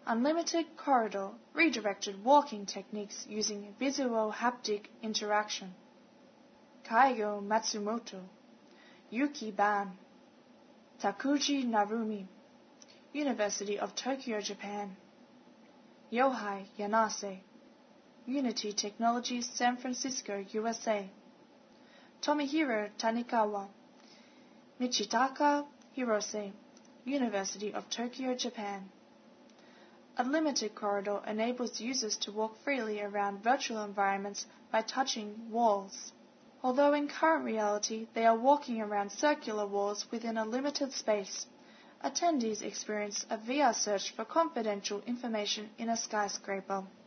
Unlimited Corridor redirected walking techniques using visual-haptic interaction. Kaigo Matsumoto, Yuki Ban, Takuji Narumi, University of Tokyo, Japan. Yohei Yanase, Unity Technologies, San Francisco, USA. Tomohiro Tanikawa, Michitaka Hirose, University of Tokyo, Japan. Unlimited Corridor enables users to walk freely around virtual environments by touching walls. Although in current reality they are walking around circular walls within a limited space, attendees experience a VR search for confidential information in a skyscraper.